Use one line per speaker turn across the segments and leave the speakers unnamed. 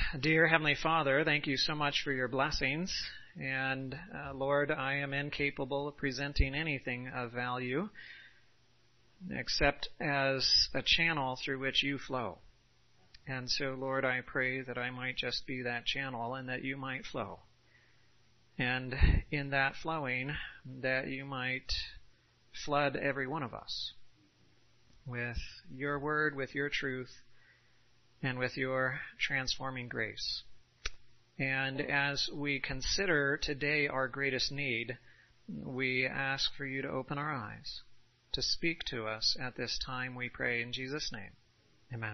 Dear Heavenly Father, thank you so much for your blessings. And Lord, I am incapable of presenting anything of value except as a channel through which you flow. And so, Lord, I pray that I might just be that channel and that you might flow. And in that flowing, that you might flood every one of us with your word, with your truth, and with your transforming grace. And as we consider today our greatest need, we ask for you to open our eyes, to speak to us at this time, we pray in Jesus' name. Amen.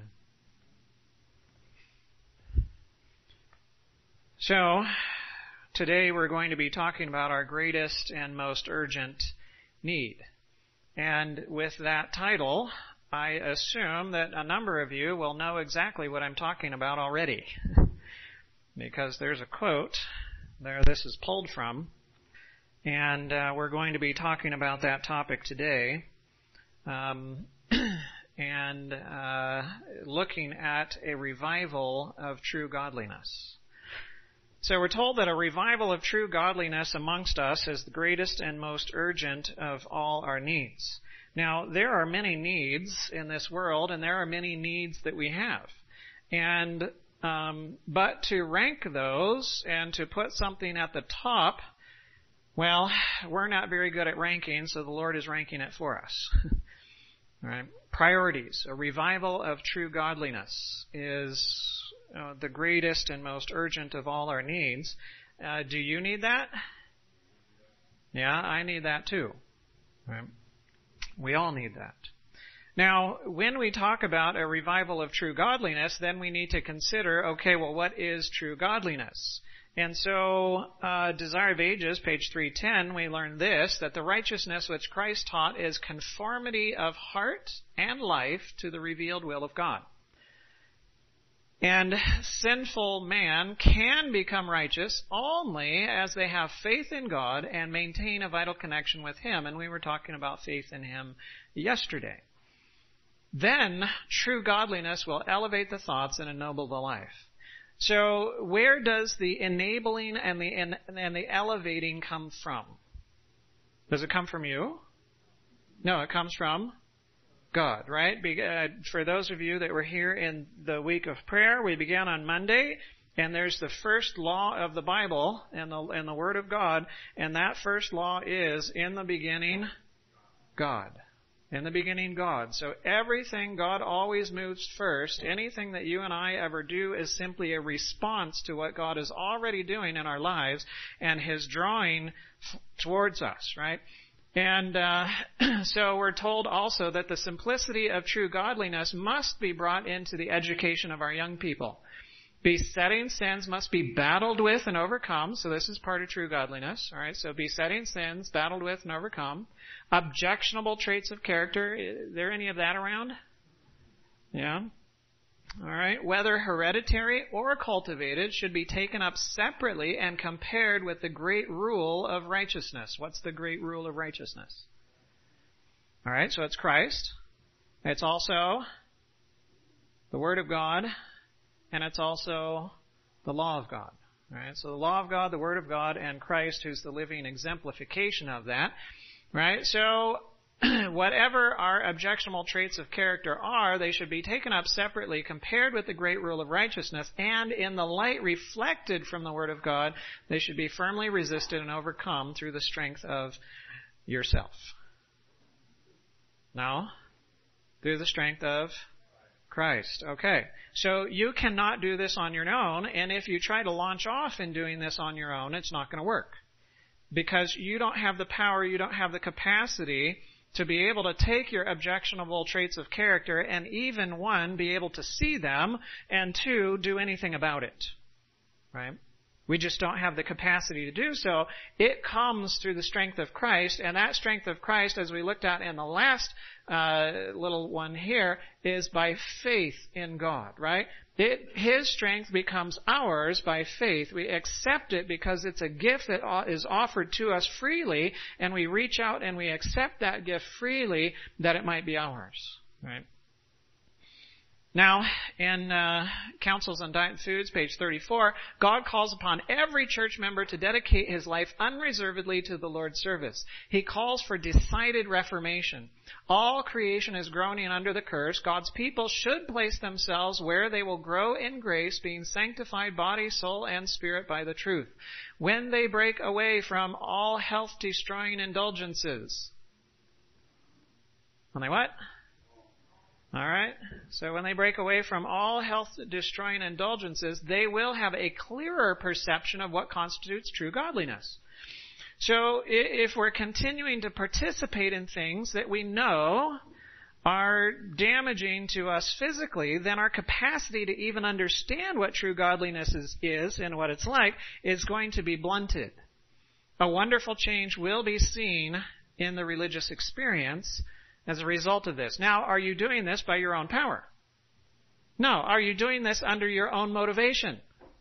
So, today we're going to be talking about our greatest and most urgent need. And with that title, I assume that a number of you will know exactly what I'm talking about already. Because there's a quote there this is pulled from. And we're going to be talking about that topic today. And looking at a revival of true godliness. So we're told that a revival of true godliness amongst us is the greatest and most urgent of all our needs. Now, there are many needs in this world, and there are many needs that we have. And but to rank those and to put something at the top, well, we're not very good at ranking, so the Lord is ranking it for us. All right. Priorities. A revival of true godliness is the greatest and most urgent of all our needs. Do you need that? Yeah, I need that too. Right? We all need that. Now, when we talk about a revival of true godliness, then we need to consider, okay, well, what is true godliness? And so, Desire of Ages, page 310, we learn this, that the righteousness which Christ taught is conformity of heart and life to the revealed will of God. And sinful man can become righteous only as they have faith in God and maintain a vital connection with Him. And we were talking about faith in Him yesterday. Then true godliness will elevate the thoughts and ennoble the life. So where does the enabling and the elevating come from? Does it come from you? No, it comes from God, right? For those of you that were here in the week of prayer, we began on Monday, and there's the first law of the Bible and the Word of God, and that first law is, in the beginning, God. In the beginning, God. So everything, God always moves first. Anything that you and I ever do is simply a response to what God is already doing in our lives and His drawing towards us, right? And so we're told also that the simplicity of true godliness must be brought into the education of our young people. Besetting sins must be battled with and overcome. So this is part of true godliness. All right. So besetting sins, battled with and overcome. Objectionable traits of character. Is there any of that around? Yeah. All right. Whether hereditary or cultivated should be taken up separately and compared with the great rule of righteousness. What's the great rule of righteousness? All right. So it's Christ. It's also the Word of God. And it's also the law of God. Right? So the law of God, the Word of God, and Christ, who's the living exemplification of that. Right? So whatever our objectionable traits of character are, they should be taken up separately, compared with the great rule of righteousness, and in the light reflected from the Word of God, they should be firmly resisted and overcome through the strength of yourself. Now, through the strength of Christ. Okay. So you cannot do this on your own, and if you try to launch off in doing this on your own, it's not going to work. Because you don't have the power, you don't have the capacity to be able to take your objectionable traits of character and even, one, be able to see them, and two, do anything about it. Right? We just don't have the capacity to do so. It comes through the strength of Christ, and that strength of Christ, as we looked at in the last little one here, is by faith in God, right? His strength becomes ours by faith. We accept it because it's a gift that is offered to us freely, and we reach out and we accept that gift freely that it might be ours, right? Now, in Counsels on Diet and Foods, page 34, God calls upon every church member to dedicate his life unreservedly to the Lord's service. He calls for decided reformation. All creation is groaning under the curse. God's people should place themselves where they will grow in grace, being sanctified body, soul, and spirit by the truth. When they break away from all health-destroying indulgences. When they what? All right? So when they break away from all health-destroying indulgences, they will have a clearer perception of what constitutes true godliness. So if we're continuing to participate in things that we know are damaging to us physically, then our capacity to even understand what true godliness is and what it's like is going to be blunted. A wonderful change will be seen in the religious experience as a result of this. Now, are you doing this by your own power? No. Are you doing this under your own motivation?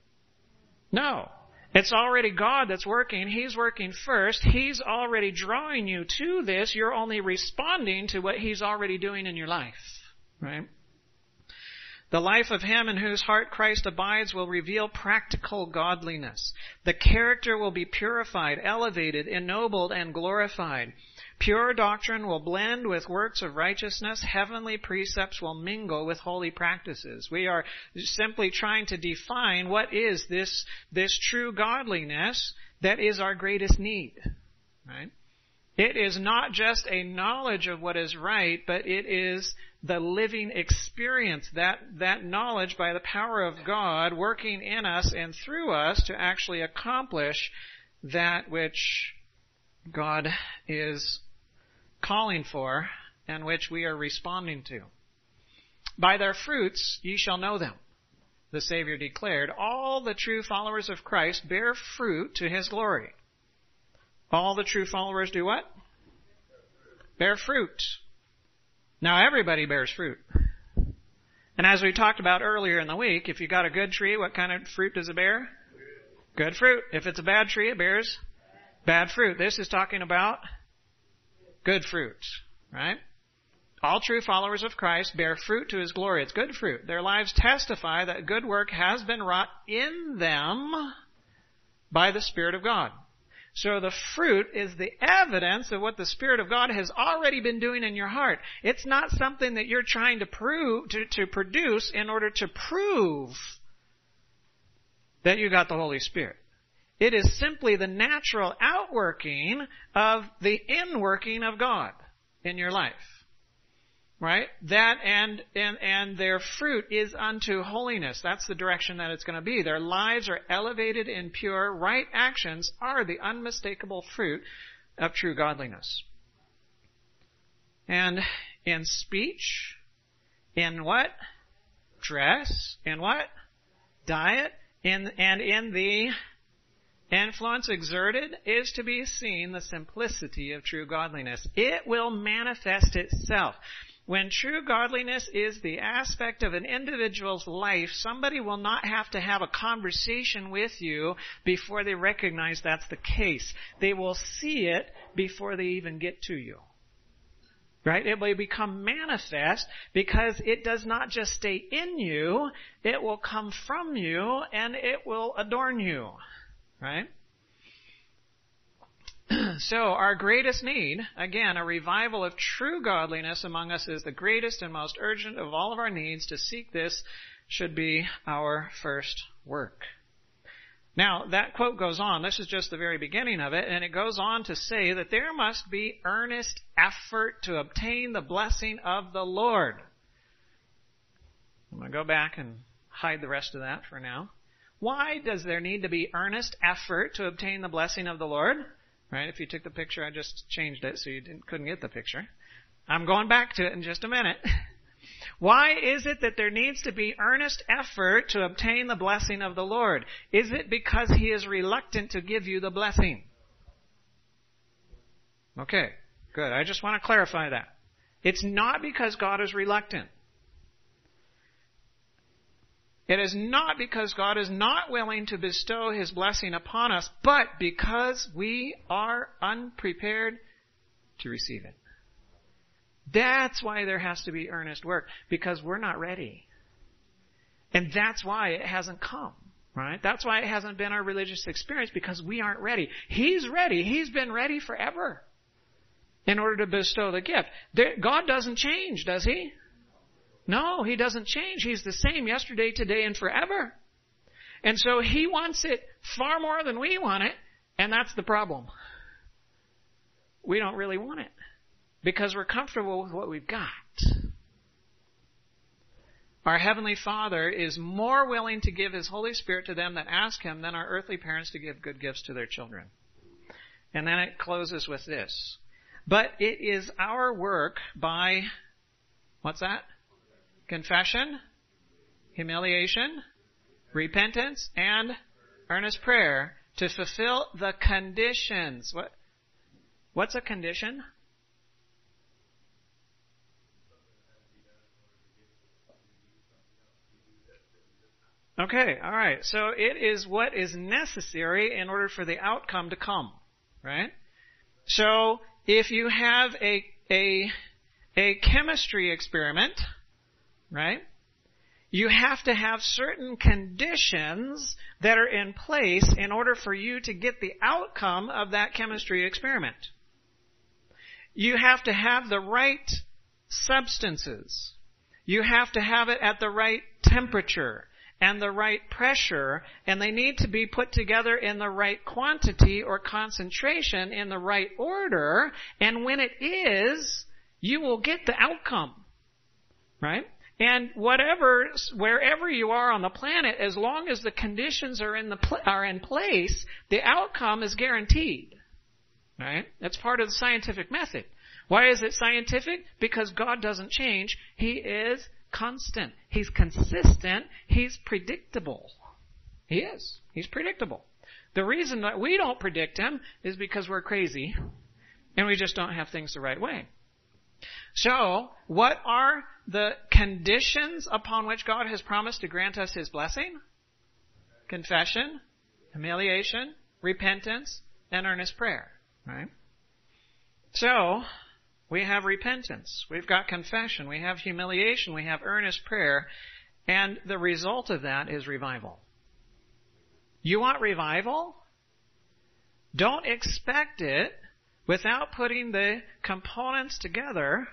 No. It's already God that's working. He's working first. He's already drawing you to this. You're only responding to what He's already doing in your life. Right? The life of him in whose heart Christ abides will reveal practical godliness. The character will be purified, elevated, ennobled, and glorified. Pure doctrine will blend with works of righteousness. Heavenly precepts will mingle with holy practices. We are simply trying to define what is this true godliness that is our greatest need. Right? It is not just a knowledge of what is right, but it is the living experience, that knowledge by the power of God working in us and through us to actually accomplish that which God is calling for and which we are responding to. By their fruits ye shall know them, the Savior declared. All the true followers of Christ bear fruit to His glory. All the true followers do what? Bear fruit. Now everybody bears fruit. And as we talked about earlier in the week, if you got a good tree, what kind of fruit does it bear? Good fruit. If it's a bad tree, it bears bad fruit. This is talking about good fruit, right? All true followers of Christ bear fruit to His glory. It's good fruit. Their lives testify that good work has been wrought in them by the Spirit of God. So the fruit is the evidence of what the Spirit of God has already been doing in your heart. It's not something that you're trying to produce in order to prove that you got the Holy Spirit. It is simply the natural outworking of the inworking of God in your life. Right? That and their fruit is unto holiness. That's the direction that it's going to be. Their lives are elevated in pure, right actions are the unmistakable fruit of true godliness. And in speech, in what? Dress, in what? Diet, and in the influence exerted is to be seen the simplicity of true godliness. It will manifest itself. When true godliness is the aspect of an individual's life, somebody will not have to have a conversation with you before they recognize that's the case. They will see it before they even get to you. Right? It will become manifest because it does not just stay in you, it will come from you and it will adorn you. Right? So our greatest need, again, a revival of true godliness among us is the greatest and most urgent of all of our needs. To seek this should be our first work. Now, that quote goes on. This is just the very beginning of it, and it goes on to say that there must be earnest effort to obtain the blessing of the Lord. I'm going to go back and hide the rest of that for now. Why does there need to be earnest effort to obtain the blessing of the Lord? Right? If you took the picture, I just changed it so you couldn't get the picture. I'm going back to it in just a minute. Why is it that there needs to be earnest effort to obtain the blessing of the Lord? Is it because He is reluctant to give you the blessing? Okay, good. I just want to clarify that. It's not because God is reluctant. It is not because God is not willing to bestow His blessing upon us, but because we are unprepared to receive it. That's why there has to be earnest work, because we're not ready. And that's why it hasn't come, right? That's why it hasn't been our religious experience, because we aren't ready. He's ready. He's been ready forever in order to bestow the gift. God doesn't change, does He? No, He doesn't change. He's the same yesterday, today, and forever. And so He wants it far more than we want it, and that's the problem. We don't really want it because we're comfortable with what we've got. Our Heavenly Father is more willing to give His Holy Spirit to them that ask Him than our earthly parents to give good gifts to their children. And then it closes with this. But it is our work by, what's that? Confession, humiliation, repentance, and earnest prayer to fulfill the conditions. What's a condition? Okay, all right. So it is what is necessary in order for the outcome to come, right? So if you have a chemistry experiment, right? You have to have certain conditions that are in place in order for you to get the outcome of that chemistry experiment. You have to have the right substances. You have to have it at the right temperature and the right pressure, and they need to be put together in the right quantity or concentration in the right order, and when it is, you will get the outcome, right? And wherever you are on the planet, as long as the conditions are in place, the outcome is guaranteed, right? That's part of the scientific method. Why is it scientific? Because God doesn't change. He is constant. He's consistent. He's predictable. He is. He's predictable. The reason that we don't predict Him is because we're crazy and we just don't have things the right way. So, what are the conditions upon which God has promised to grant us His blessing? Confession, humiliation, repentance, and earnest prayer, right? So, we have repentance, we've got confession, we have humiliation, we have earnest prayer, and the result of that is revival. You want revival? Don't expect it without putting the components together,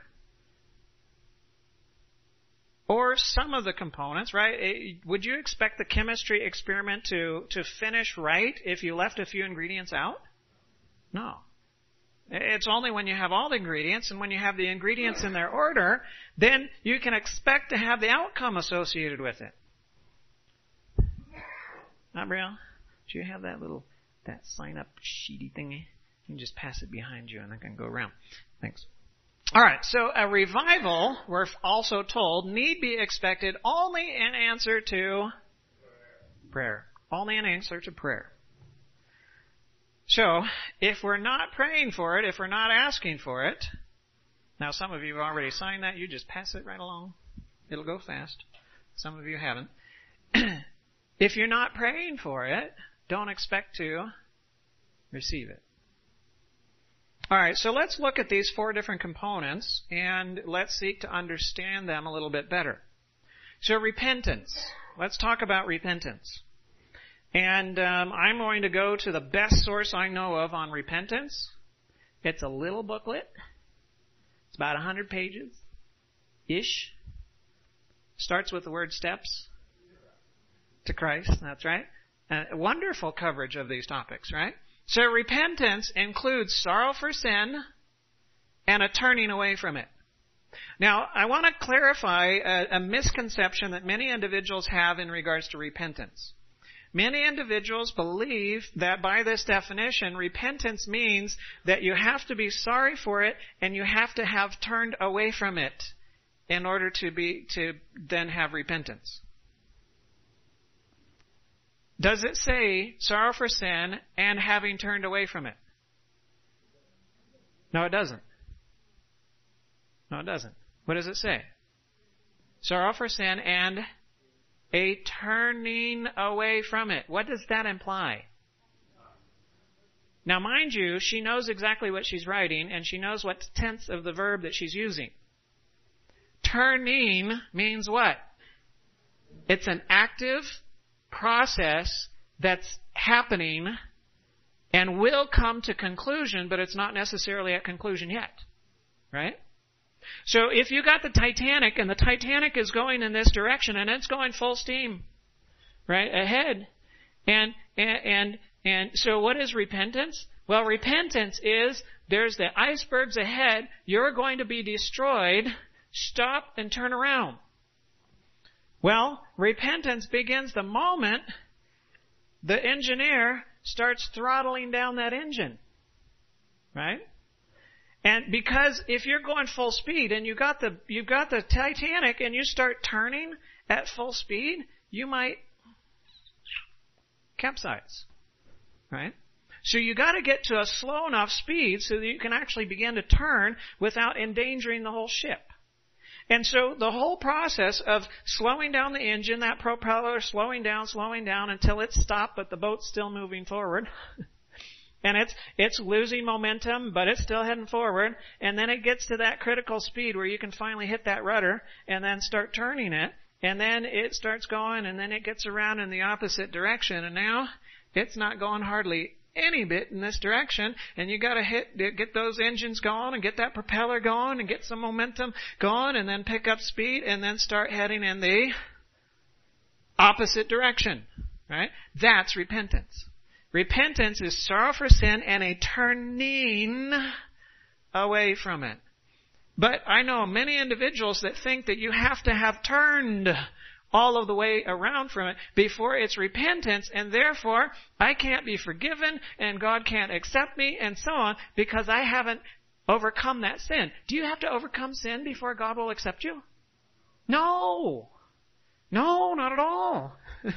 or some of the components, right? Would you expect the chemistry experiment to finish right if you left a few ingredients out? No. It's only when you have all the ingredients, and when you have the ingredients in their order, then you can expect to have the outcome associated with it. Brielle, do you have that sign-up sheety thingy? You can just pass it behind you, and I can go around. Thanks. All right, so a revival, we're also told, need be expected only in answer to prayer. Only in answer to prayer. So, if we're not praying for it, if we're not asking for it, now some of you have already signed that, you just pass it right along. It'll go fast. Some of you haven't. If you're not praying for it, don't expect to receive it. All right, so let's look at these 4 different components, and let's seek to understand them a little bit better. So repentance. Let's talk about repentance. And I'm going to go to the best source I know of on repentance. It's a little booklet. It's about 100 pages-ish. Starts with the word steps to Christ. That's right. Wonderful coverage of these topics, right? So repentance includes sorrow for sin and a turning away from it. Now, I want to clarify a misconception that many individuals have in regards to repentance. Many individuals believe that by this definition, repentance means that you have to be sorry for it and you have to have turned away from it in order to then have repentance. Does it say sorrow for sin and having turned away from it? No, it doesn't. No, it doesn't. What does it say? Sorrow for sin and a turning away from it. What does that imply? Now, mind you, she knows exactly what she's writing, and she knows what tense of the verb that she's using. Turning means what? It's an active process that's happening and will come to conclusion, but it's not necessarily at conclusion yet. Right? So if you got the Titanic and the Titanic is going in this direction and it's going full steam, right, ahead. And so what is repentance? Well, repentance is there's the icebergs ahead. You're going to be destroyed. Stop and turn around. Well, repentance begins the moment the engineer starts throttling down that engine. Right? And because if you're going full speed and you've got the Titanic and you start turning at full speed, you might capsize. Right? So you got to get to a slow enough speed so that you can actually begin to turn without endangering the whole ship. And so the whole process of slowing down the engine, that propeller slowing down until it's stopped, but the boat's still moving forward. And it's losing momentum, but it's still heading forward. And then it gets to that critical speed where you can finally hit that rudder and then start turning it. And then it starts going, and then it gets around in the opposite direction. And now it's not going hardly any bit in this direction. And you got to get those engines going and get that propeller going and get some momentum going and then pick up speed and then start heading in the opposite direction. Right? That's repentance. Repentance is sorrow for sin and a turning away from it. But I know many individuals that think that you have to have turned all of the way around from it before it's repentance, and therefore I can't be forgiven and God can't accept me and so on because I haven't overcome that sin. Do you have to overcome sin before God will accept you? No. No, not at all.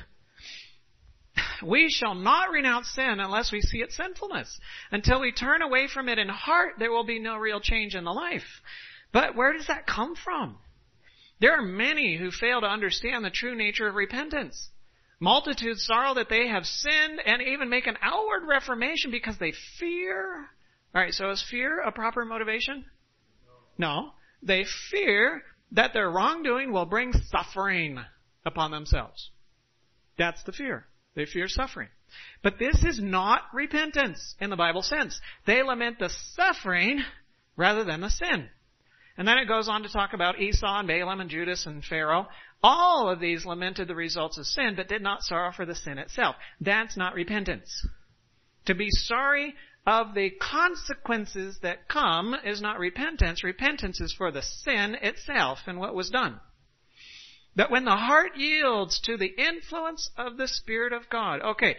We shall not renounce sin unless we see its sinfulness. Until we turn away from it in heart, there will be no real change in the life. But where does that come from? There are many who fail to understand the true nature of repentance. Multitudes sorrow that they have sinned and even make an outward reformation because they fear. All right, so is fear a proper motivation? No. They fear that their wrongdoing will bring suffering upon themselves. That's the fear. They fear suffering. But this is not repentance in the Bible sense. They lament the suffering rather than the sin. And then it goes on to talk about Esau and Balaam and Judas and Pharaoh. All of these lamented the results of sin, but did not sorrow for the sin itself. That's not repentance. To be sorry of the consequences that come is not repentance. Repentance is for the sin itself and what was done. But when the heart yields to the influence of the Spirit of God. Okay.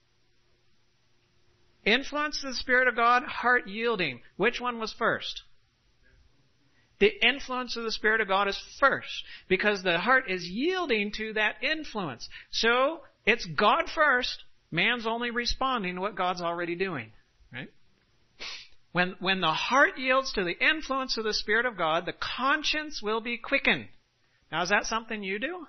Influence of the Spirit of God, heart yielding. Which one was first? The influence of the Spirit of God is first. Because the heart is yielding to that influence. So, it's God first. Man's only responding to what God's already doing. Right? When the heart yields to the influence of the Spirit of God, the conscience will be quickened. Now, is that something you do?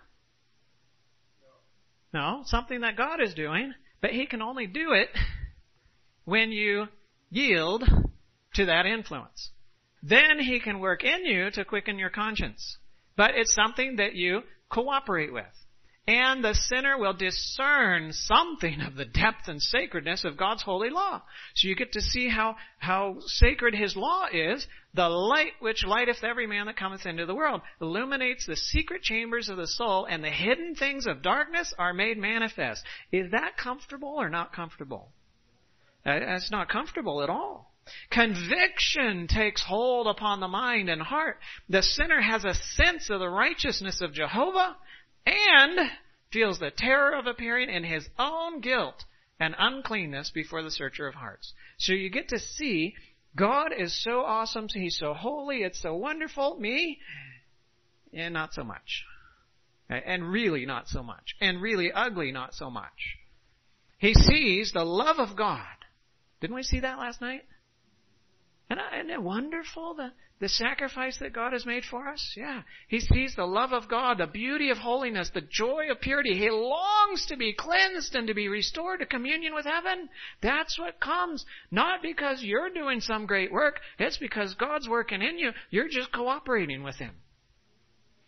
No, something that God is doing, but He can only do it when you yield to that influence. Then He can work in you to quicken your conscience. But it's something that you cooperate with. And the sinner will discern something of the depth and sacredness of God's holy law. So you get to see how sacred His law is. The light which lighteth every man that cometh into the world illuminates the secret chambers of the soul, and the hidden things of darkness are made manifest. Is that comfortable or not comfortable? That's not comfortable at all. Conviction takes hold upon the mind and heart. The sinner has a sense of the righteousness of Jehovah and feels the terror of appearing in his own guilt and uncleanness before the searcher of hearts. So you get to see God is so awesome, He's so holy, it's so wonderful. Me? And not so much. And really not so much. And really ugly not so much. He sees the love of God. Didn't we see that last night? Isn't it wonderful, the sacrifice that God has made for us? Yeah. He sees the love of God, the beauty of holiness, the joy of purity. He longs to be cleansed and to be restored to communion with heaven. That's what comes. Not because you're doing some great work. It's because God's working in you. You're just cooperating with Him.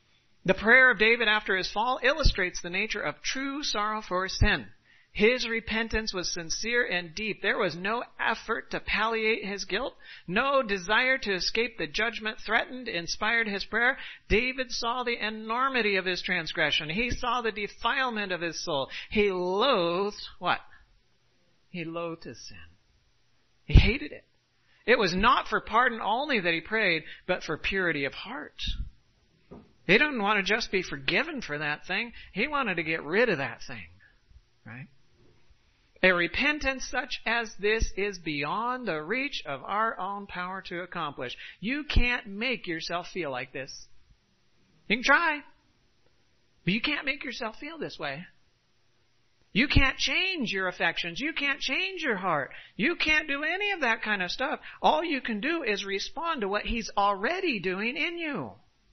The prayer of David after his fall illustrates the nature of true sorrow for sin. His repentance was sincere and deep. There was no effort to palliate his guilt. No desire to escape the judgment threatened inspired his prayer. David saw the enormity of his transgression. He saw the defilement of his soul. He loathed what? He loathed his sin. He hated it. It was not for pardon only that he prayed, but for purity of heart. He didn't want to just be forgiven for that thing. He wanted to get rid of that thing. Right? A repentance such as this is beyond the reach of our own power to accomplish. You can't make yourself feel like this. You can try, but you can't make yourself feel this way. You can't change your affections. You can't change your heart. You can't do any of that kind of stuff. All you can do is respond to what He's already doing in you.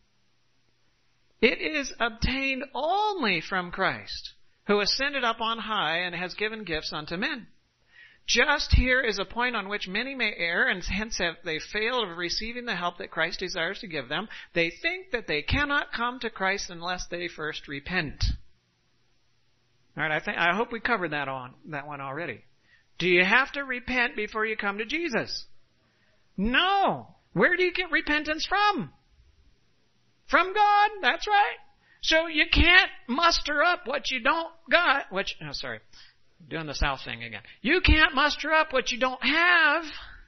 It is obtained only from Christ, who ascended up on high and has given gifts unto men. Just here is a point on which many may err, and hence have they failed of receiving the help that Christ desires to give them. They think that they cannot come to Christ unless they first repent. All right, I hope we covered that one already. Do you have to repent before you come to Jesus? No. Where do you get repentance from? From God. That's right. So you can't muster up what you don't got. Doing the South thing again. You can't muster up what you don't have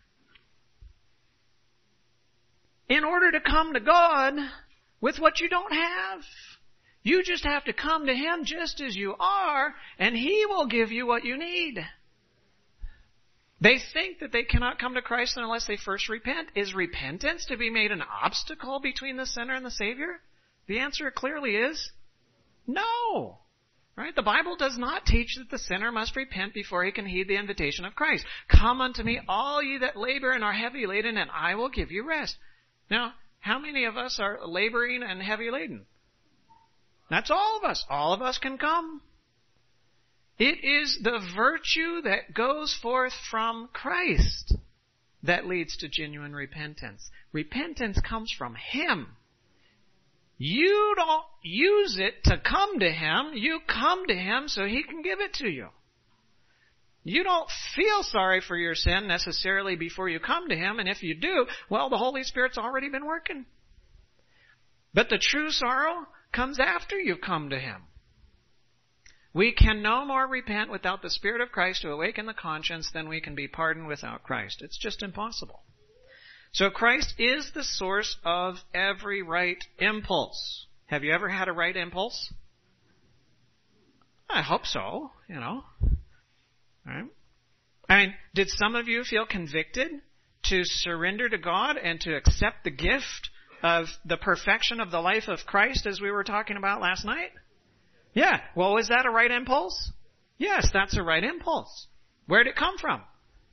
in order to come to God with what you don't have. You just have to come to Him just as you are, and He will give you what you need. They think that they cannot come to Christ unless they first repent. Is repentance to be made an obstacle between the sinner and the Savior? The answer clearly is no. Right? The Bible does not teach that the sinner must repent before he can heed the invitation of Christ. Come unto me, all ye that labor and are heavy laden, and I will give you rest. Now, how many of us are laboring and heavy laden? That's all of us. All of us can come. It is the virtue that goes forth from Christ that leads to genuine repentance. Repentance comes from Him. You don't use it to come to Him. You come to Him so He can give it to you. You don't feel sorry for your sin necessarily before you come to Him, and if you do, well, the Holy Spirit's already been working. But the true sorrow comes after you've come to Him. We can no more repent without the Spirit of Christ to awaken the conscience than we can be pardoned without Christ. It's just impossible. So Christ is the source of every right impulse. Have you ever had a right impulse? I hope so, All right. I mean, did some of you feel convicted to surrender to God and to accept the gift of the perfection of the life of Christ as we were talking about last night? Yeah. Well, was that a right impulse? Yes, that's a right impulse. Where did it come from?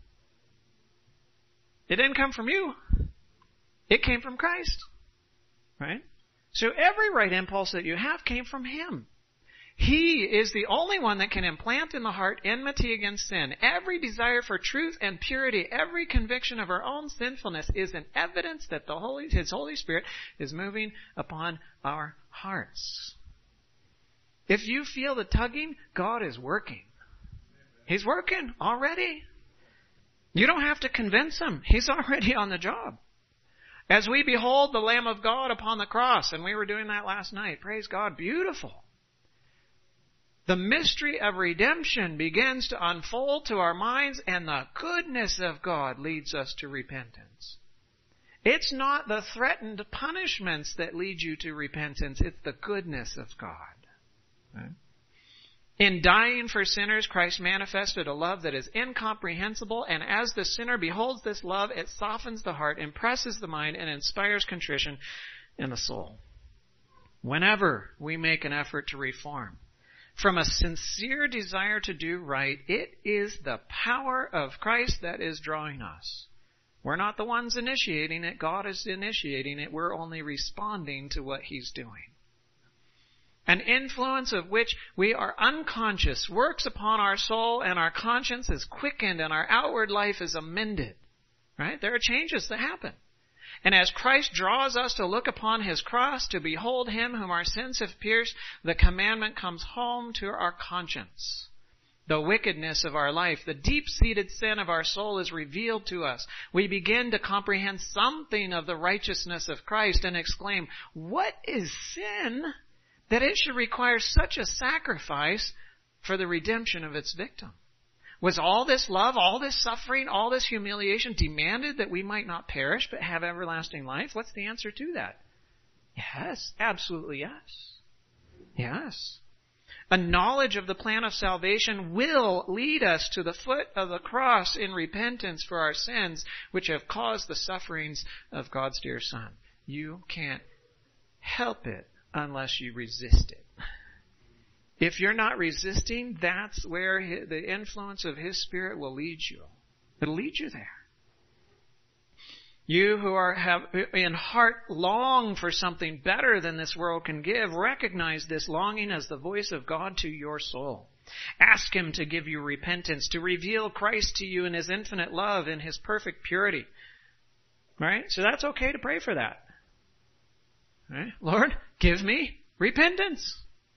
It didn't come from you. It came from Christ. Right? So every right impulse that you have came from Him. He is the only one that can implant in the heart enmity against sin. Every desire for truth and purity, every conviction of our own sinfulness is an evidence that His Holy Spirit is moving upon our hearts. If you feel the tugging, God is working. He's working already. You don't have to convince Him. He's already on the job. As we behold the Lamb of God upon the cross, and we were doing that last night, praise God, beautiful. The mystery of redemption begins to unfold to our minds, and the goodness of God leads us to repentance. It's not the threatened punishments that lead you to repentance. It's the goodness of God. Right? In dying for sinners, Christ manifested a love that is incomprehensible, and as the sinner beholds this love, it softens the heart, impresses the mind, and inspires contrition in the soul. Whenever we make an effort to reform, from a sincere desire to do right, it is the power of Christ that is drawing us. We're not the ones initiating it. God is initiating it. We're only responding to what He's doing. An influence of which we are unconscious works upon our soul, and our conscience is quickened, and our outward life is amended. Right? There are changes that happen. And as Christ draws us to look upon his cross, to behold him whom our sins have pierced, the commandment comes home to our conscience. The wickedness of our life, the deep-seated sin of our soul is revealed to us. We begin to comprehend something of the righteousness of Christ and exclaim, what is sin that it should require such a sacrifice for the redemption of its victim? Was all this love, all this suffering, all this humiliation demanded that we might not perish but have everlasting life? What's the answer to that? Yes, absolutely yes. Yes. A knowledge of the plan of salvation will lead us to the foot of the cross in repentance for our sins, which have caused the sufferings of God's dear Son. You can't help it unless you resist it. If you're not resisting, that's where the influence of His Spirit will lead you. It'll lead you there. You who have in heart long for something better than this world can give, recognize this longing as the voice of God to your soul. Ask Him to give you repentance, to reveal Christ to you in His infinite love, in His perfect purity. Right? So that's okay to pray for that. Right? Lord, give me repentance.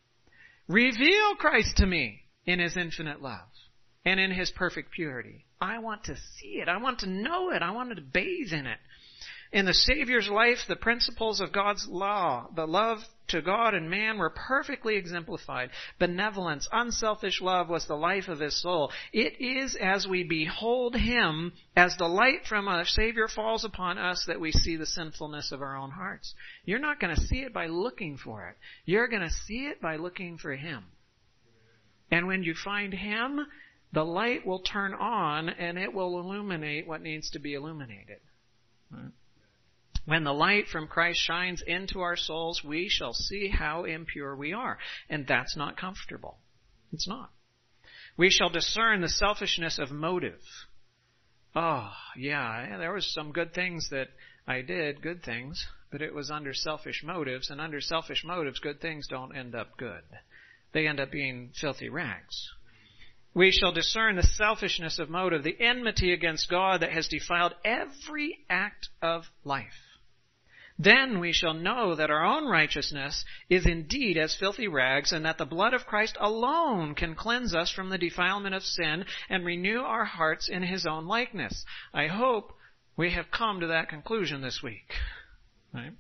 Reveal Christ to me in His infinite love and in His perfect purity. I want to see it. I want to know it. I want to bathe in it. In the Savior's life, the principles of God's law, the love to God and man, were perfectly exemplified. Benevolence, unselfish love was the life of His soul. It is as we behold Him, as the light from our Savior falls upon us, that we see the sinfulness of our own hearts. You're not going to see it by looking for it. You're going to see it by looking for Him. And when you find Him, the light will turn on and it will illuminate what needs to be illuminated. Right? When the light from Christ shines into our souls, we shall see how impure we are. And that's not comfortable. It's not. We shall discern the selfishness of motive. Oh, yeah, there was some good things that I did, good things, but it was under selfish motives. And under selfish motives, good things don't end up good. They end up being filthy rags. We shall discern the selfishness of motive, the enmity against God that has defiled every act of life. Then we shall know that our own righteousness is indeed as filthy rags, and that the blood of Christ alone can cleanse us from the defilement of sin and renew our hearts in His own likeness. I hope we have come to that conclusion this week. Right?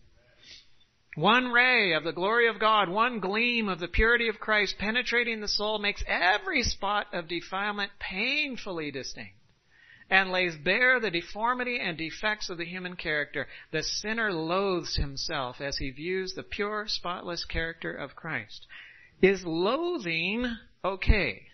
One ray of the glory of God, one gleam of the purity of Christ penetrating the soul makes every spot of defilement painfully distinct and lays bare the deformity and defects of the human character. The sinner loathes himself as he views the pure, spotless character of Christ. Is loathing okay?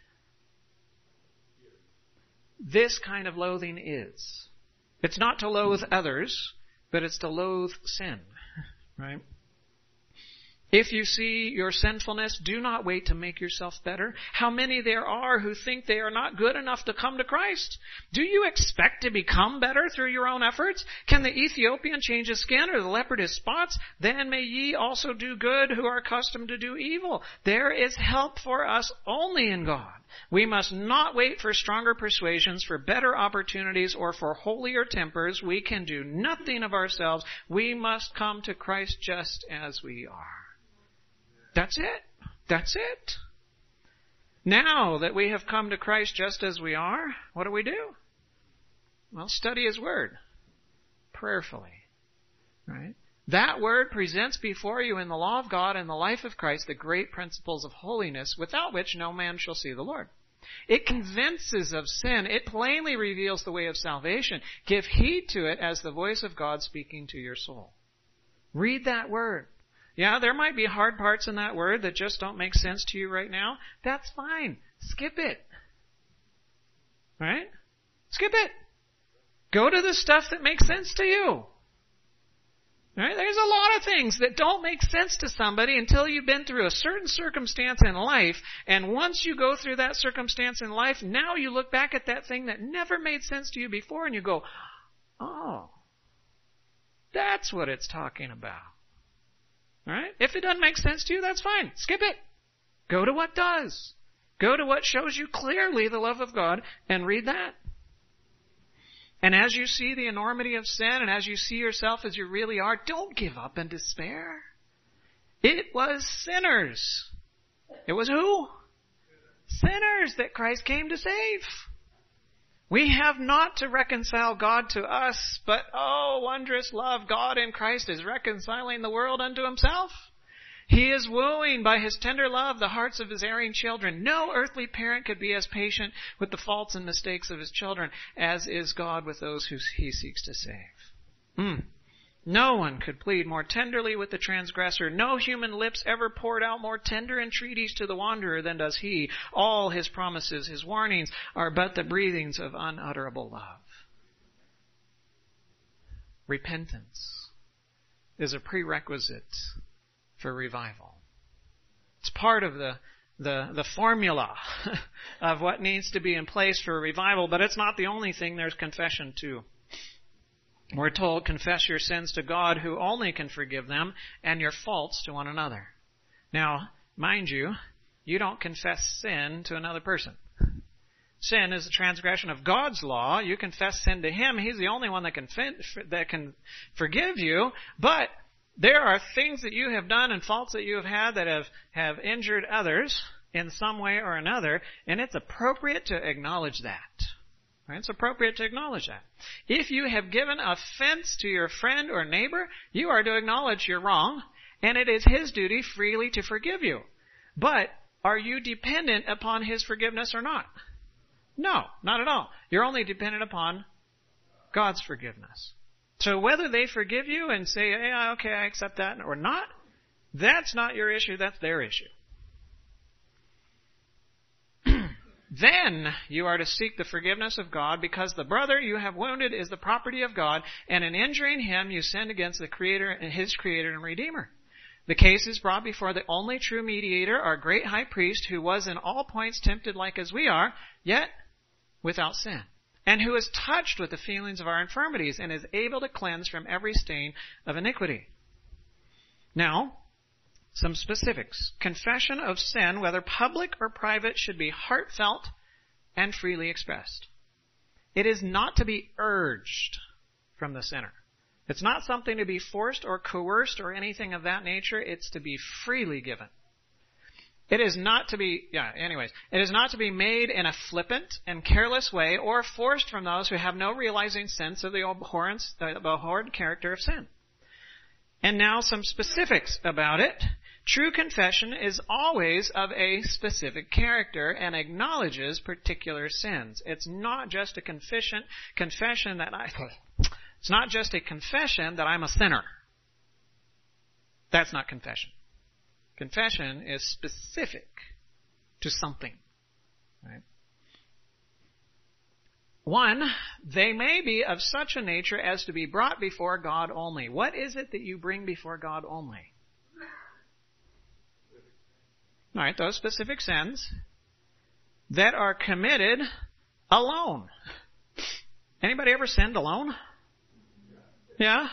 This kind of loathing is. It's not to loathe others, but it's to loathe sin. Right? If you see your sinfulness, do not wait to make yourself better. How many there are who think they are not good enough to come to Christ? Do you expect to become better through your own efforts? Can the Ethiopian change his skin or the leopard his spots? Then may ye also do good who are accustomed to do evil. There is help for us only in God. We must not wait for stronger persuasions, for better opportunities, or for holier tempers. We can do nothing of ourselves. We must come to Christ just as we are. That's it. That's it. Now that we have come to Christ just as we are, what do? Well, study His Word prayerfully. Right? That Word presents before you in the law of God and the life of Christ the great principles of holiness, without which no man shall see the Lord. It convinces of sin. It plainly reveals the way of salvation. Give heed to it as the voice of God speaking to your soul. Read that Word. Yeah, there might be hard parts in that Word that just don't make sense to you right now. That's fine. Skip it. Right? Skip it. Go to the stuff that makes sense to you. Right? There's a lot of things that don't make sense to somebody until you've been through a certain circumstance in life. And once you go through that circumstance in life, now you look back at that thing that never made sense to you before and you go, oh, that's what it's talking about. All right? If it doesn't make sense to you, that's fine. Skip it. Go to what does. Go to what shows you clearly the love of God and read that. And as you see the enormity of sin and as you see yourself as you really are, don't give up in despair. It was sinners. It was who? Sinners that Christ came to save. We have not to reconcile God to us, but oh, wondrous love, God in Christ is reconciling the world unto himself. He is wooing by his tender love the hearts of his erring children. No earthly parent could be as patient with the faults and mistakes of his children as is God with those who he seeks to save. No one could plead more tenderly with the transgressor. No human lips ever poured out more tender entreaties to the wanderer than does he. All his promises, his warnings, are but the breathings of unutterable love. Repentance is a prerequisite for revival. It's part of the formula of what needs to be in place for revival, but it's not the only thing. There's confession too. We're told, confess your sins to God who only can forgive them, and your faults to one another. Now, mind you, you don't confess sin to another person. Sin is a transgression of God's law. You confess sin to him. He's the only one that can forgive you. But there are things that you have done and faults that you have had that have injured others in some way or another, and it's appropriate to acknowledge that. It's appropriate to acknowledge that. If you have given offense to your friend or neighbor, you are to acknowledge you're wrong, and it is his duty freely to forgive you. But are you dependent upon his forgiveness or not? No, not at all. You're only dependent upon God's forgiveness. So whether they forgive you and say, hey, okay, I accept that, or not, that's not your issue, that's their issue. Then you are to seek the forgiveness of God, because the brother you have wounded is the property of God, and in injuring him you sinned against the Creator and his Creator and Redeemer. The case is brought before the only true mediator, our great high priest, who was in all points tempted like as we are, yet without sin, and who is touched with the feelings of our infirmities, and is able to cleanse from every stain of iniquity. Now, some specifics. Confession of sin, whether public or private, should be heartfelt and freely expressed. It is not to be urged from the sinner. It's not something to be forced or coerced or anything of that nature. It's to be freely given. It is not to be, it is not to be made in a flippant and careless way or forced from those who have no realizing sense of the abhorrent character of sin. And now some specifics about it. True confession is always of a specific character and acknowledges particular sins. It's not just a confession that I'm a sinner. That's not confession. Confession is specific to something. Right? One, they may be of such a nature as to be brought before God only. What is it that you bring before God only? All right, those specific sins that are committed alone. Anybody ever sinned alone? Yeah?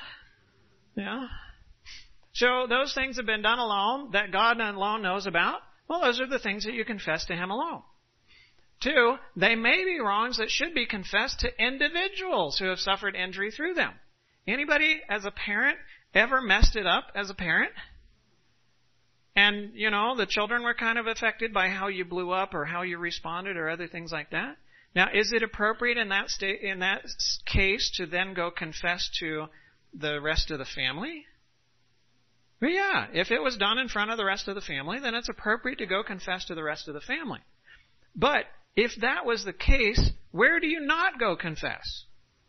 So those things have been done alone that God alone knows about. Well, those are the things that you confess to him alone. Two, they may be wrongs that should be confessed to individuals who have suffered injury through them. Anybody as a parent ever messed it up as a parent? And, the children were kind of affected by how you blew up or how you responded or other things like that. Now, is it appropriate in that case to then go confess to the rest of the family? Well, yeah, if it was done in front of the rest of the family, then it's appropriate to go confess to the rest of the family. But if that was the case, where do you not go confess?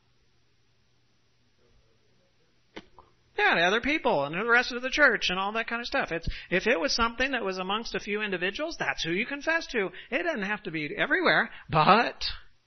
Yeah, to other people and the rest of the church and all that kind of stuff. If it was something that was amongst a few individuals, that's who you confess to. It doesn't have to be everywhere, but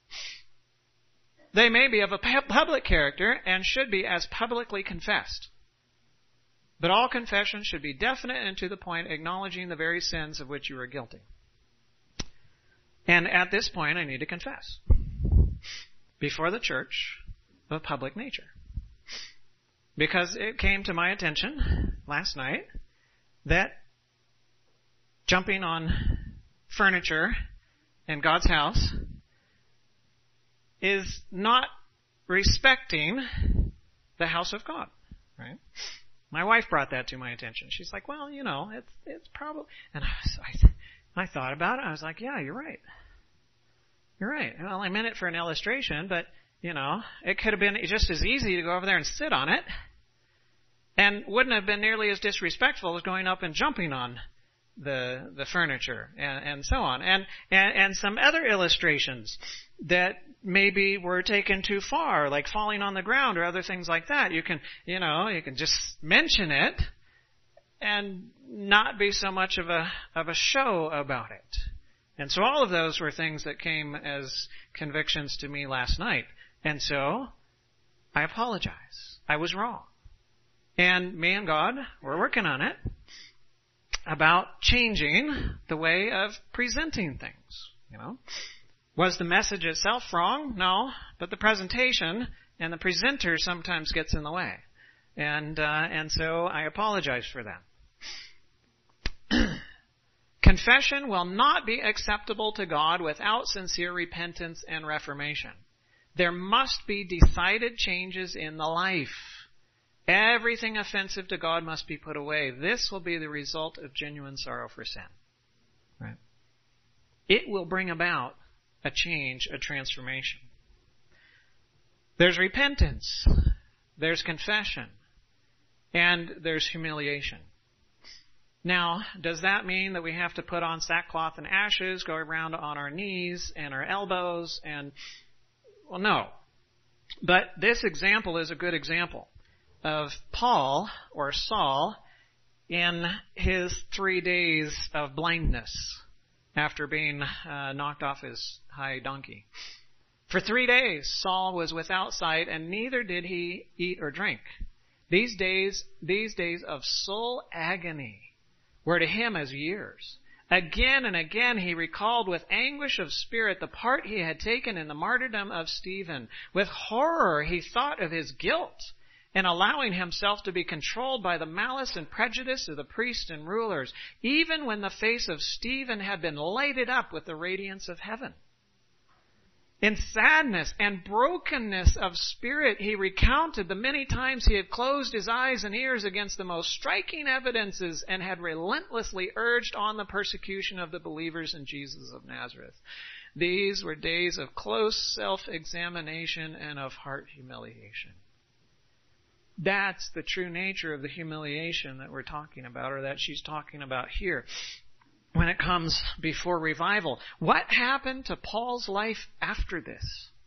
they may be of a public character and should be as publicly confessed. But all confession should be definite and to the point, acknowledging the very sins of which you are guilty. And at this point, I need to confess before the church of a public nature. Because it came to my attention last night that jumping on furniture in God's house is not disrespecting the house of God, right? My wife brought that to my attention. She's like, well, it's probably, and I thought about it. I was like, yeah, you're right. You're right. Well, I meant it for an illustration, but, it could have been just as easy to go over there and sit on it, and wouldn't have been nearly as disrespectful as going up and jumping on the furniture and so on. And some other illustrations that maybe were taken too far, like falling on the ground or other things like that. You can just mention it and not be so much of a show about it. And so all of those were things that came as convictions to me last night. And so I apologize. I was wrong. And me and God, we're working on it about changing the way of presenting things, Was the message itself wrong? No. But the presentation and the presenter sometimes gets in the way. And so I apologize for that. Confession will not be acceptable to God without sincere repentance and reformation. There must be decided changes in the life. Everything offensive to God must be put away. This will be the result of genuine sorrow for sin. Right? It will bring about a change, a transformation. There's repentance, there's confession, and there's humiliation. Now, does that mean that we have to put on sackcloth and ashes, go around on our knees and our elbows? Well, no. But this example is a good example of Paul, or Saul, in his 3 days of blindness after being knocked off his high donkey. For 3 days, Saul was without sight, and neither did he eat or drink. These days of soul agony were to him as years. Again and again he recalled with anguish of spirit the part he had taken in the martyrdom of Stephen. With horror he thought of his guilt in allowing himself to be controlled by the malice and prejudice of the priests and rulers, even when the face of Stephen had been lighted up with the radiance of heaven. In sadness and brokenness of spirit, he recounted the many times he had closed his eyes and ears against the most striking evidences and had relentlessly urged on the persecution of the believers in Jesus of Nazareth. These were days of close self-examination and of heart humiliation. That's the true nature of the humiliation that we're talking about, or that she's talking about here, when it comes before revival. What happened to Paul's life after this?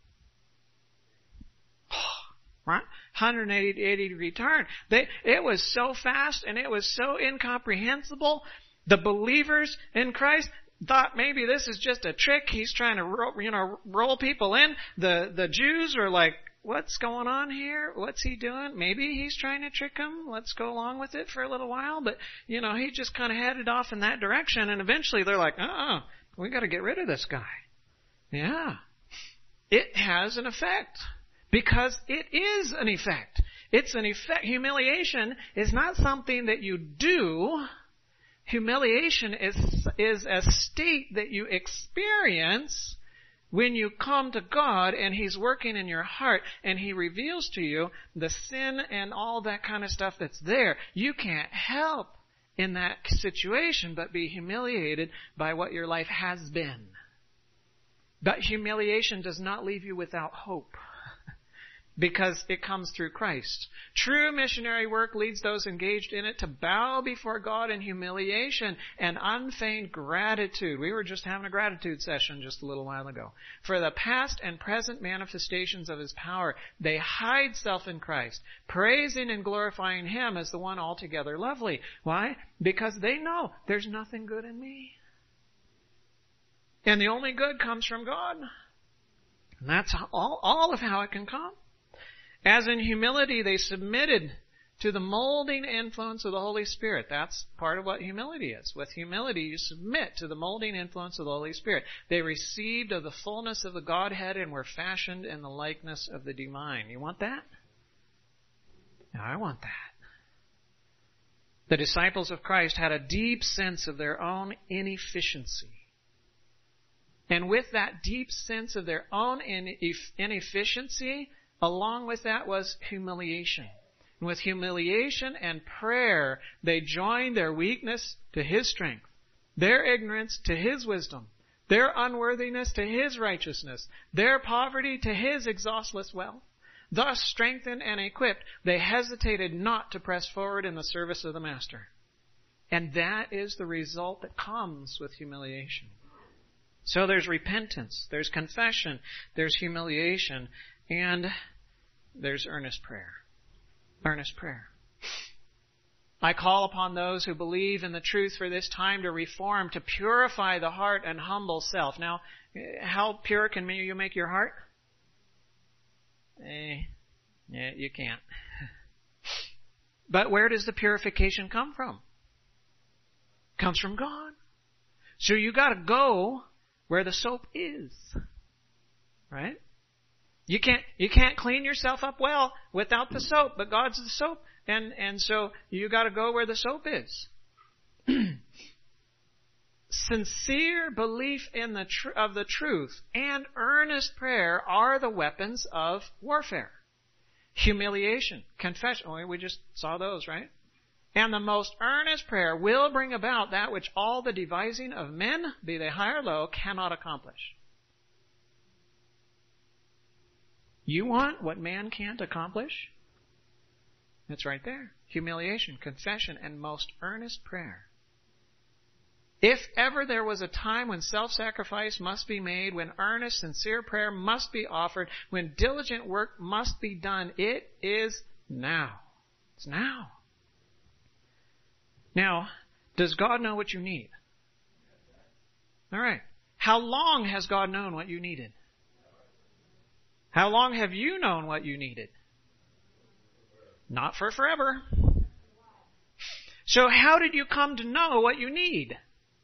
Right? 180 degree turn. It was so fast and it was so incomprehensible. The believers in Christ thought maybe this is just a trick. He's trying to roll people in. The Jews were like, what's going on here? What's he doing? Maybe he's trying to trick them. Let's go along with it for a little while. But, he just kind of headed off in that direction. And eventually they're like, we got to get rid of this guy. Yeah. It has an effect. Because it is an effect. It's an effect. Humiliation is not something that you do. Humiliation is a state that you experience when you come to God and He's working in your heart and He reveals to you the sin and all that kind of stuff that's there. You can't help in that situation but be humiliated by what your life has been. But humiliation does not leave you without hope, because it comes through Christ. True missionary work leads those engaged in it to bow before God in humiliation and unfeigned gratitude. We were just having a gratitude session just a little while ago. For the past and present manifestations of His power, they hide self in Christ, praising and glorifying Him as the one altogether lovely. Why? Because they know there's nothing good in me. And the only good comes from God. And that's all of how it can come. As in humility, they submitted to the molding influence of the Holy Spirit. That's part of what humility is. With humility, you submit to the molding influence of the Holy Spirit. They received of the fullness of the Godhead and were fashioned in the likeness of the divine. You want that? Now, I want that. The disciples of Christ had a deep sense of their own inefficiency. And with that deep sense of their own inefficiency, along with that was humiliation. And with humiliation and prayer, they joined their weakness to His strength, their ignorance to His wisdom, their unworthiness to His righteousness, their poverty to His exhaustless wealth. Thus, strengthened and equipped, they hesitated not to press forward in the service of the Master. And that is the result that comes with humiliation. So there's repentance, there's confession, there's humiliation, and there's earnest prayer. Earnest prayer. I call upon those who believe in the truth for this time to reform, to purify the heart and humble self. Now, how pure can you make your heart? Yeah, you can't. But where does the purification come from? It comes from God. So you got to go where the soap is. Right? You can't clean yourself up well without the soap, but God's the soap. And so you got to go where the soap is. Sincere belief in of the truth and earnest prayer are the weapons of warfare. Humiliation, confession. Oh, we just saw those, right? And the most earnest prayer will bring about that which all the devising of men, be they high or low, cannot accomplish. You want what man can't accomplish? It's right there. Humiliation, confession, and most earnest prayer. If ever there was a time when self-sacrifice must be made, when earnest, sincere prayer must be offered, when diligent work must be done, it is now. It's now. Now, does God know what you need? All right. How long has God known what you needed? How long have you known what you needed? Not for forever. So how did you come to know what you need?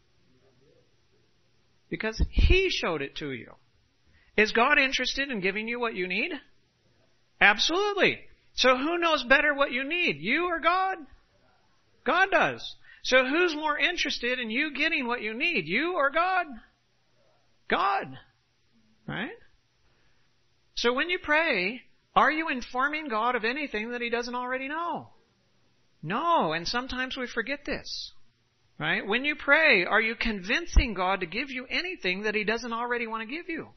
Because He showed it to you. Is God interested in giving you what you need? Absolutely. So who knows better what you need? You or God? God does. So who's more interested in you getting what you need? You or God? God. Right? So when you pray, are you informing God of anything that He doesn't already know? No, and sometimes we forget this. Right? When you pray, are you convincing God to give you anything that He doesn't already want to give you?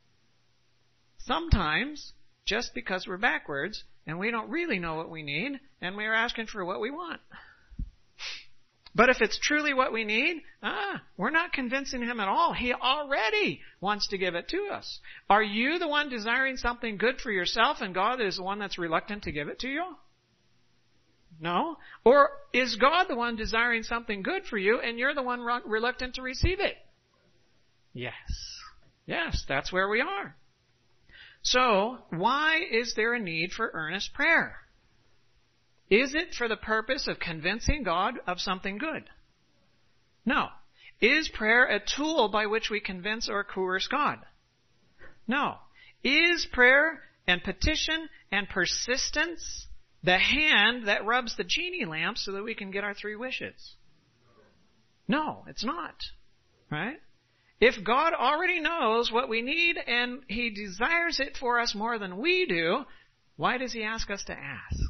Sometimes, just because we're backwards and we don't really know what we need, and we're asking for what we want. But if it's truly what we need, we're not convincing Him at all. He already wants to give it to us. Are you the one desiring something good for yourself and God is the one that's reluctant to give it to you? No? Or is God the one desiring something good for you and you're the one reluctant to receive it? Yes. Yes, that's where we are. So, why is there a need for earnest prayer? Is it for the purpose of convincing God of something good? No. Is prayer a tool by which we convince or coerce God? No. Is prayer and petition and persistence the hand that rubs the genie lamp so that we can get our 3 wishes? No, it's not. Right? If God already knows what we need and He desires it for us more than we do, why does He ask us to ask?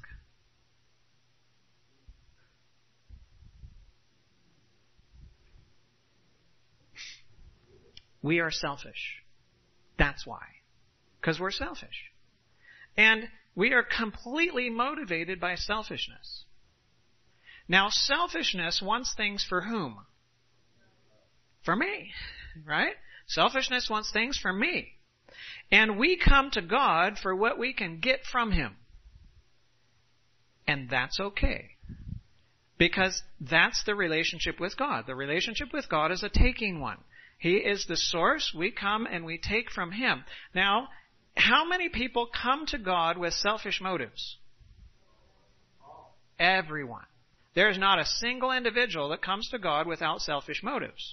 We are selfish. That's why. Because we're selfish. And we are completely motivated by selfishness. Now, selfishness wants things for whom? For me. Right? Selfishness wants things for me. And we come to God for what we can get from Him. And that's okay. Because that's the relationship with God. The relationship with God is a taking one. He is the source. We come and we take from Him. Now, how many people come to God with selfish motives? Everyone. There's not a single individual that comes to God without selfish motives.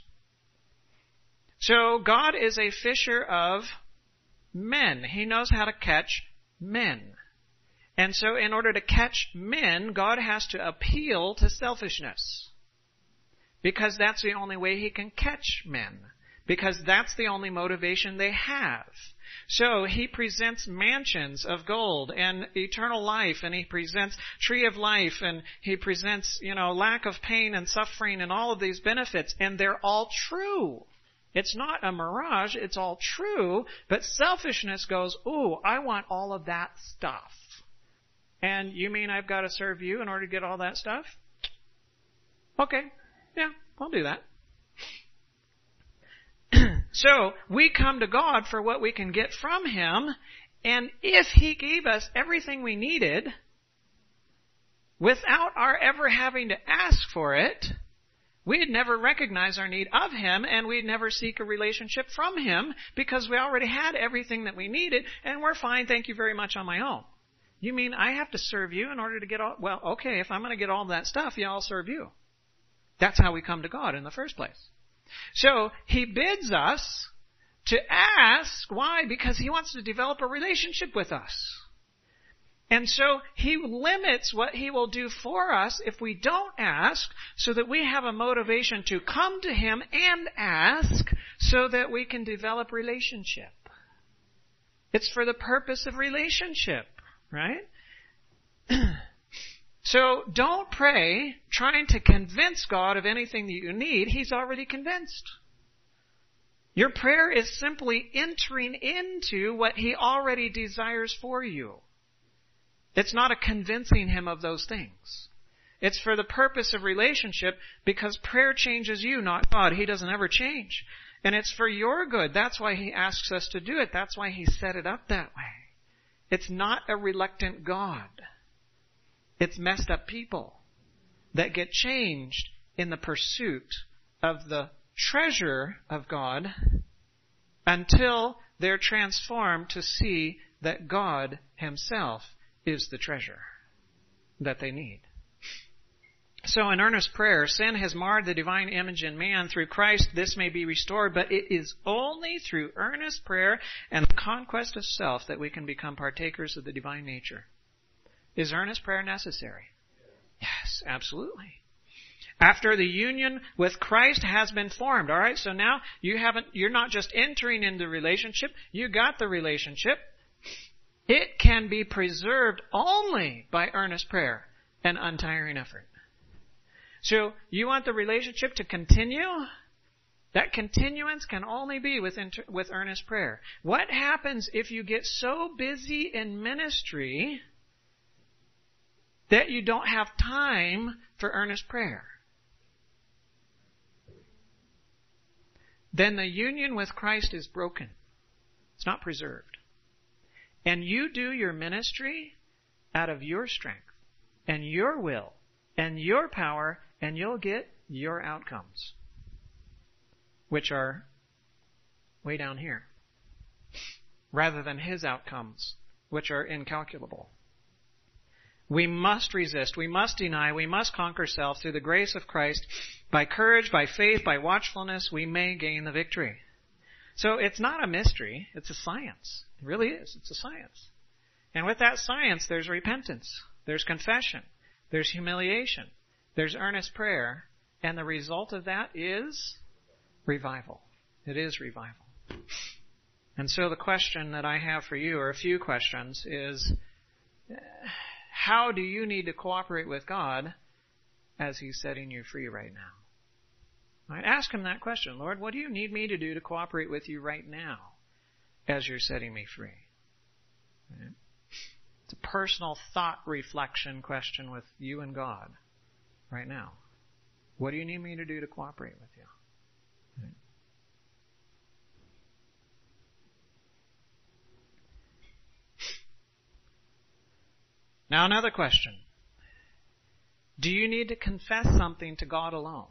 So God is a fisher of men. He knows how to catch men. And so in order to catch men, God has to appeal to selfishness. Because that's the only way He can catch men. Because that's the only motivation they have. So he presents mansions of gold and eternal life, and he presents tree of life, and he presents, lack of pain and suffering and all of these benefits, and they're all true. It's not a mirage, it's all true, but selfishness goes, ooh, I want all of that stuff. And you mean I've got to serve you in order to get all that stuff? Okay, yeah, I'll do that. So we come to God for what we can get from Him, and if He gave us everything we needed without our ever having to ask for it, we'd never recognize our need of Him, and we'd never seek a relationship from Him because we already had everything that we needed, and we're fine, thank you very much, on my own. You mean I have to serve you in order to get all... Well, okay, if I'm going to get all that stuff, yeah, I'll serve you. That's how we come to God in the first place. So He bids us to ask. Why? Because He wants to develop a relationship with us. And so He limits what He will do for us if we don't ask, so that we have a motivation to come to Him and ask so that we can develop relationship. It's for the purpose of relationship, right? So don't pray trying to convince God of anything that you need. He's already convinced. Your prayer is simply entering into what He already desires for you. It's not a convincing Him of those things. It's for the purpose of relationship, because prayer changes you, not God. He doesn't ever change. And it's for your good. That's why He asks us to do it. That's why He set it up that way. It's not a reluctant God. It's messed up people that get changed in the pursuit of the treasure of God until they're transformed to see that God Himself is the treasure that they need. So in earnest prayer, sin has marred the divine image in man. Through Christ, this may be restored, but it is only through earnest prayer and the conquest of self that we can become partakers of the divine nature. Is earnest prayer necessary? Yes, absolutely. After the union with Christ has been formed, all right? So now you're not just entering into the relationship, you got the relationship. It can be preserved only by earnest prayer and untiring effort. So you want the relationship to continue? That continuance can only be with earnest prayer. What happens if you get so busy in ministry that you don't have time for earnest prayer? Then the union with Christ is broken. It's not preserved. And you do your ministry out of your strength and your will and your power, and you'll get your outcomes, which are way down here, rather than His outcomes, which are incalculable. We must resist, we must deny, we must conquer self through the grace of Christ. By courage, by faith, by watchfulness, we may gain the victory. So it's not a mystery, it's a science. It really is, it's a science. And with that science, there's repentance, there's confession, there's humiliation, there's earnest prayer, and the result of that is revival. It is revival. And so the question that I have for you, or a few questions, is how do you need to cooperate with God as He's setting you free right now? Right? Ask Him that question. Lord, what do you need me to do to cooperate with you right now as you're setting me free? Right? It's a personal thought reflection question with you and God right now. What do you need me to do to cooperate with you? Right? Now another question. Do you need to confess something to God alone?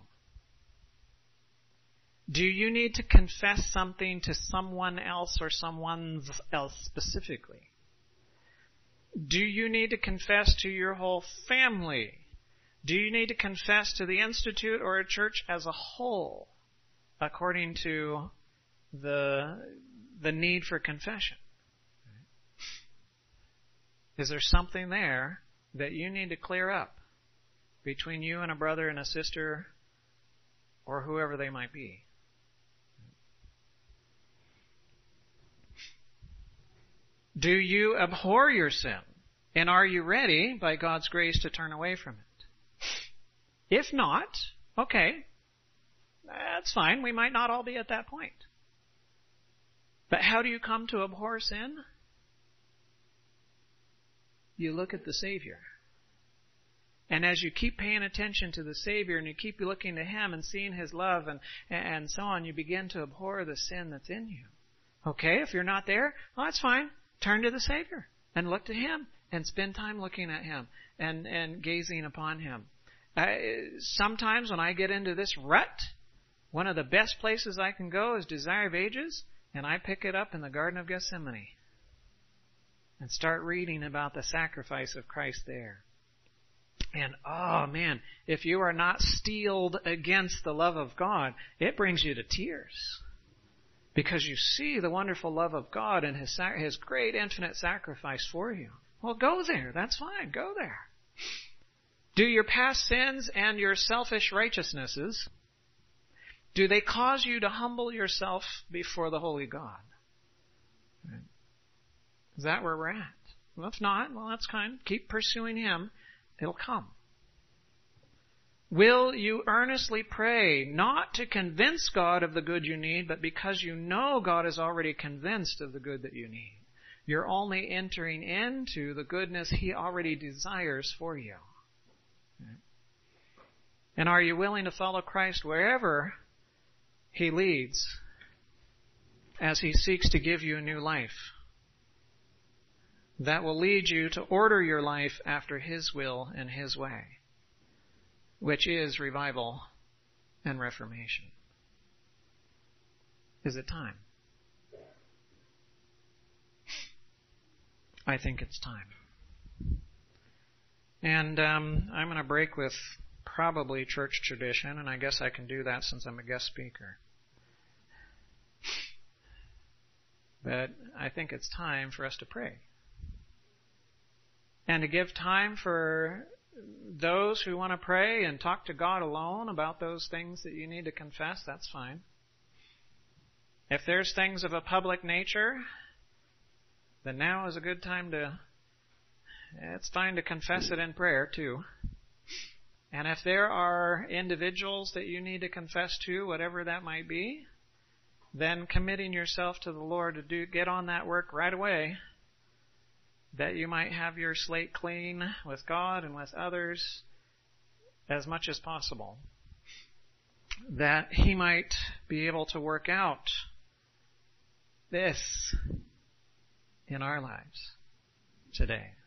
Do you need to confess something to someone else or someone else specifically? Do you need to confess to your whole family? Do you need to confess to the institute or a church as a whole according to the need for confession? Is there something there that you need to clear up between you and a brother and a sister or whoever they might be? Do you abhor your sin? And are you ready, by God's grace, to turn away from it? If not, okay, that's fine. We might not all be at that point. But how do you come to abhor sin? You look at the Savior. And as you keep paying attention to the Savior and you keep looking to Him and seeing His love and so on, you begin to abhor the sin that's in you. Okay, if you're not there, well, that's fine. Turn to the Savior and look to Him and spend time looking at Him and gazing upon Him. Sometimes when I get into this rut, one of the best places I can go is Desire of Ages, and I pick it up in the Garden of Gethsemane and start reading about the sacrifice of Christ there. And, oh man, if you are not steeled against the love of God, it brings you to tears. Because you see the wonderful love of God and His great infinite sacrifice for you. Well, go there. That's fine. Go there. Do your past sins and your selfish righteousnesses, do they cause you to humble yourself before the holy God? Is that where we're at? Well, if not, well, that's fine. Keep pursuing Him. It'll come. Will you earnestly pray, not to convince God of the good you need, but because you know God is already convinced of the good that you need? You're only entering into the goodness He already desires for you. And are you willing to follow Christ wherever He leads as He seeks to give you a new life that will lead you to order your life after His will and His way, which is revival and reformation? Is it time? I think it's time. And I'm going to break with probably church tradition, and I guess I can do that since I'm a guest speaker. But I think it's time for us to pray. And to give time for those who want to pray and talk to God alone about those things that you need to confess, that's fine. If there's things of a public nature, then now is a good time it's fine to confess it in prayer too. And if there are individuals that you need to confess to, whatever that might be, then committing yourself to the Lord to get on that work right away, that you might have your slate clean with God and with others as much as possible, that He might be able to work out this in our lives today.